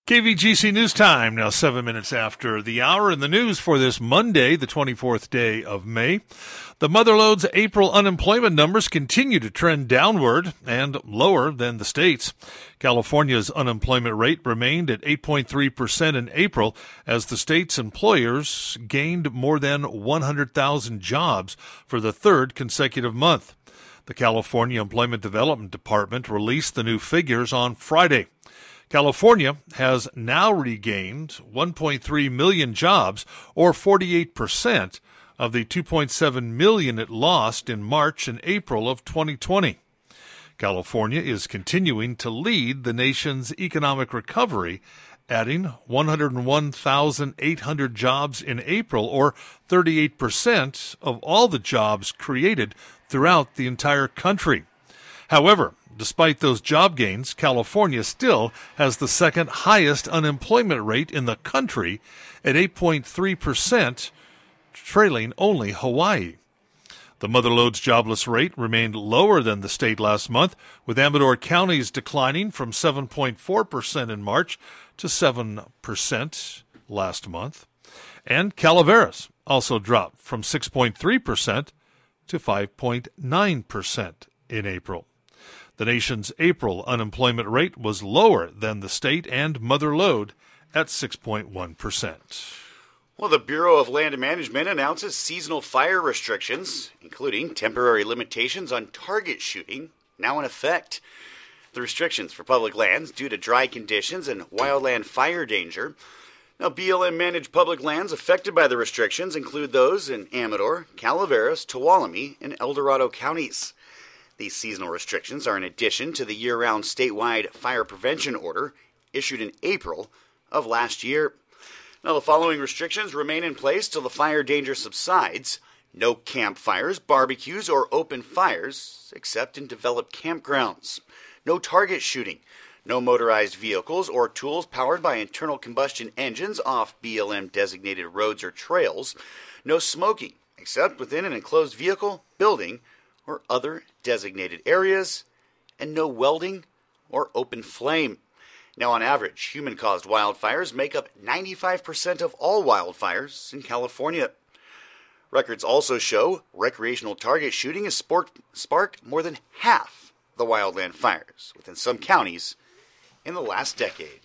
KVGC News Time, now 7 minutes after the hour. In the news for this Monday, the 24th day of May, the Motherlode's April unemployment numbers continue to trend downward and lower than the state's. California's unemployment rate remained at 8.3% in April as the state's employers gained more than 100,000 jobs for the third consecutive month. The California Employment Development Department released the new figures on Friday. California has now regained 1.3 million jobs, or 48% of the 2.7 million it lost in March and April of 2020. California is continuing to lead the nation's economic recovery, adding 101,800 jobs in April, or 38% of all the jobs created throughout the entire country. However, despite those job gains, California still has the second highest unemployment rate in the country at 8.3%, trailing only Hawaii. The Motherlode's jobless rate remained lower than the state last month, with Amador counties declining from 7.4% in March to 7% last month. And Calaveras also dropped from 6.3% to 5.9% in April. The nation's April unemployment rate was lower than the state and Motherlode at 6.1%. Well, the Bureau of Land Management announces seasonal fire restrictions, including temporary limitations on target shooting, now in effect. The restrictions for public lands due to dry conditions and wildland fire danger. Now, BLM managed public lands affected by the restrictions include those in Amador, Calaveras, Tuolumne, and El Dorado counties. These seasonal restrictions are in addition to the year-round statewide fire prevention order issued in April of last year. Now, the following restrictions remain in place till the fire danger subsides. No campfires, barbecues, or open fires, except in developed campgrounds. No target shooting. No motorized vehicles or tools powered by internal combustion engines off BLM-designated roads or trails. No smoking, except within an enclosed vehicle, building, or other designated areas, and no welding or open flame. Now, on average, human-caused wildfires make up 95% of all wildfires in California. Records also show recreational target shooting has sparked more than half the wildland fires within some counties in the last decade.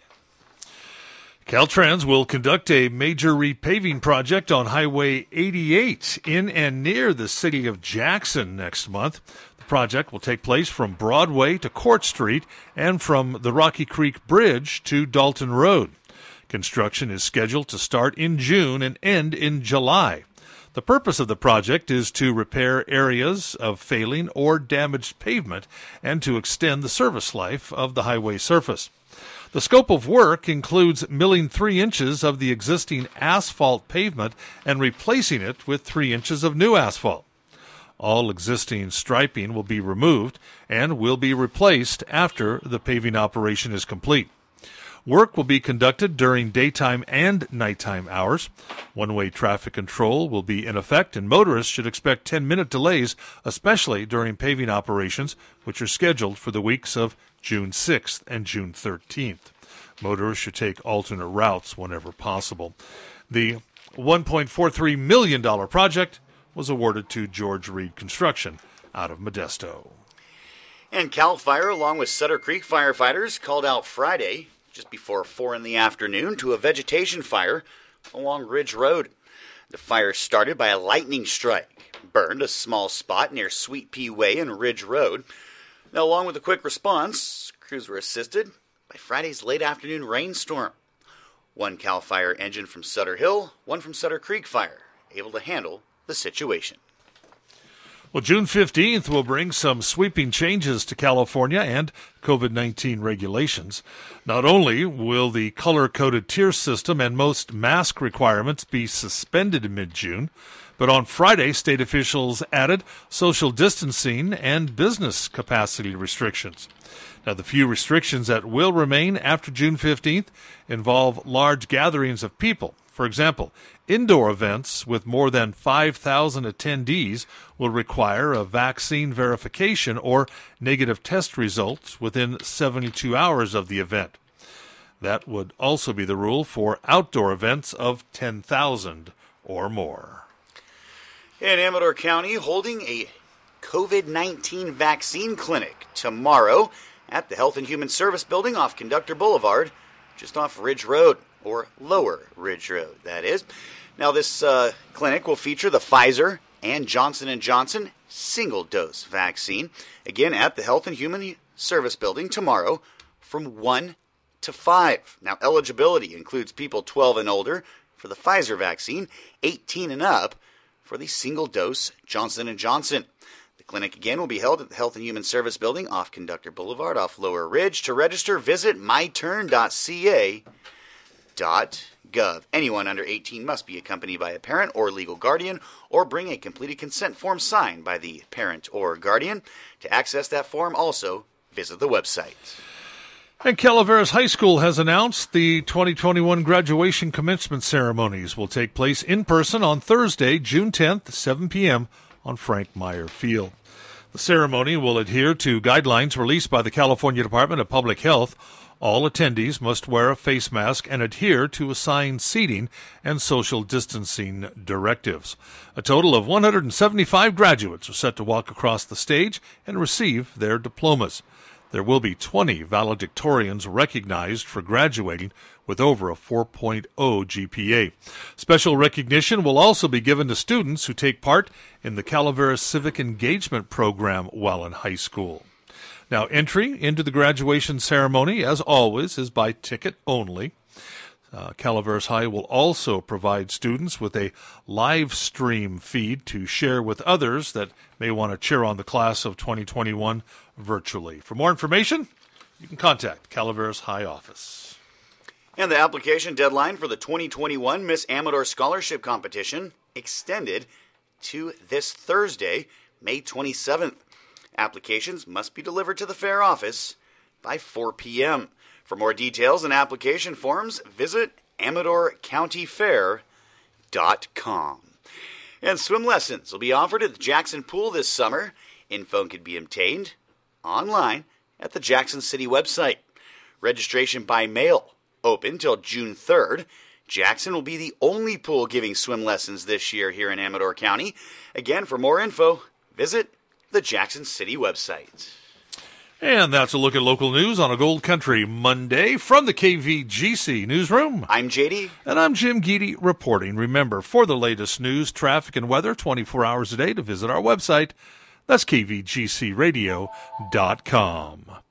Caltrans will conduct a major repaving project on Highway 88 in and near the city of Jackson next month. The project will take place from Broadway to Court Street and from the Rocky Creek Bridge to Dalton Road. Construction is scheduled to start in June and end in July. The purpose of the project is to repair areas of failing or damaged pavement and to extend the service life of the highway surface. The scope of work includes milling 3 inches of the existing asphalt pavement and replacing it with 3 inches of new asphalt. All existing striping will be removed and will be replaced after the paving operation is complete. Work will be conducted during daytime and nighttime hours. One-way traffic control will be in effect, and motorists should expect 10-minute delays, especially during paving operations, which are scheduled for the weeks of June 6th and June 13th. Motorists should take alternate routes whenever possible. The $1.43 million project was awarded to George Reed Construction out of Modesto. And CAL FIRE, along with Sutter Creek firefighters, called out Friday, just before 4 in the afternoon, to a vegetation fire along Ridge Road. The fire started by a lightning strike, burned a small spot near Sweet Pea Way and Ridge Road. Now, along with a quick response, crews were assisted by Friday's late afternoon rainstorm. 1 CAL FIRE engine from Sutter Hill, 1 from Sutter Creek Fire, able to handle the situation. Well, June 15th will bring some sweeping changes to California and COVID-19 regulations. Not only will the color-coded tier system and most mask requirements be suspended in mid-June, but on Friday, state officials added social distancing and business capacity restrictions. Now, the few restrictions that will remain after June 15th involve large gatherings of people. For example, indoor events with more than 5,000 attendees will require a vaccine verification or negative test results within 72 hours of the event. That would also be the rule for outdoor events of 10,000 or more. In Amador County, holding a COVID-19 vaccine clinic tomorrow at the Health and Human Service Building off Conductor Boulevard, just off Ridge Road, or Lower Ridge Road, that is. Now, this clinic will feature the Pfizer and Johnson & Johnson single-dose vaccine, again at the Health and Human Service Building tomorrow from 1 to 5. Now, eligibility includes people 12 and older for the Pfizer vaccine, 18 and up for the single-dose Johnson & Johnson. The clinic, again, will be held at the Health and Human Service Building off Conductor Boulevard off Lower Ridge. To register, visit myturn.ca.gov. Anyone under 18 must be accompanied by a parent or legal guardian or bring a completed consent form signed by the parent or guardian. To access that form, also visit the website. And Calaveras High School has announced the 2021 graduation commencement ceremonies will take place in person on Thursday, June 10th, 7 p.m. on Frank Meyer Field. The ceremony will adhere to guidelines released by the California Department of Public Health. All attendees must wear a face mask and adhere to assigned seating and social distancing directives. A total of 175 graduates are set to walk across the stage and receive their diplomas. There will be 20 valedictorians recognized for graduating with over a 4.0 GPA. Special recognition will also be given to students who take part in the Calaveras Civic Engagement Program while in high school. Now, entry into the graduation ceremony, as always, is by ticket only. Calaveras High will also provide students with a live stream feed to share with others that may want to cheer on the class of 2021 virtually. For more information, you can contact Calaveras High office. And the application deadline for the 2021 Miss Amador Scholarship Competition extended to this Thursday, May 27th. Applications must be delivered to the fair office by 4 p.m. For more details and application forms, visit AmadorCountyFair.com. And swim lessons will be offered at the Jackson Pool this summer. Info can be obtained online at the Jackson City website. Registration by mail open till June 3rd. Jackson will be the only pool giving swim lessons this year here in Amador County. Again, for more info, visit the Jackson City website. And that's a look at local news on a Gold Country Monday from the KVGC Newsroom. I'm JD. And I'm Jim Geedy reporting. Remember, for the latest news, traffic, and weather 24 hours a day to visit our website. That's kvgcradio.com.